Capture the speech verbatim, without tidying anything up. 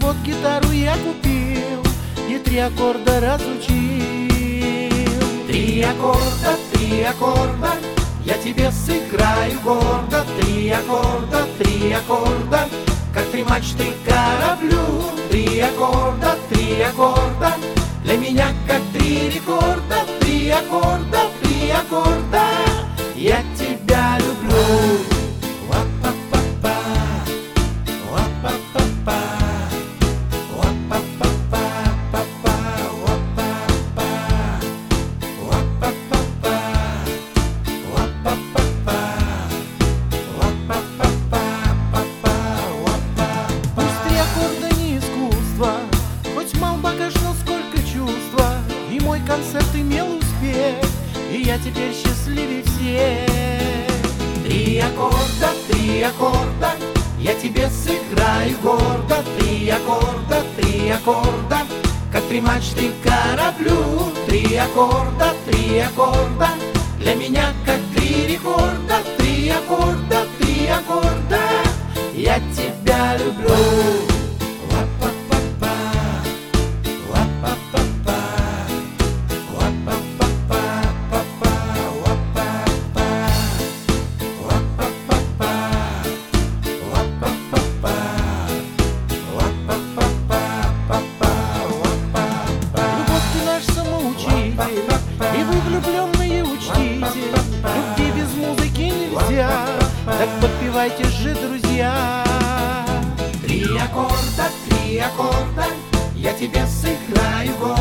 год гитару я купил и три аккорда разучил. Три аккорда, три аккорда, я тебе сыграю гордо. Три аккорда, три аккорда, как три мачты кораблю. Три аккорда, три аккорда, для меня как три рекорда. Три аккорда, три аккорда, я тебя люблю. Ва-па-па-па, ва-па-па-па, ва-па-па-па, па-па, ва-па-па, ва-па-па-па, ва-па-па-па, ва-па-па-па, па-па, ва-па. Пусть три аккорда не искусство, хоть мал багаж, но сколько чувства. И мой концерт имел успех, и я теперь счастливее всех. Три аккорда, три аккорда, я тебе сыграю гордо. Три аккорда, три аккорда, как три мачты кораблю. Три аккорда, три аккорда, для меня как три рекорда. Три аккорда, три аккорда, я тебя люблю. Ла-па-па-па, ла-па-па-па, ла-па-па-па, па-па, ла-па-па. Ла-па-па-па, ла-па-па-па, ла-па-па-па, па-па, ла-па-па. Любовь, ты наш самоучитель, и вы, влюбленные, учтите, любви без музыки нельзя, так подпевайте же, друзья. Три аккорда, три аккорда, я тебе сыграю гордо.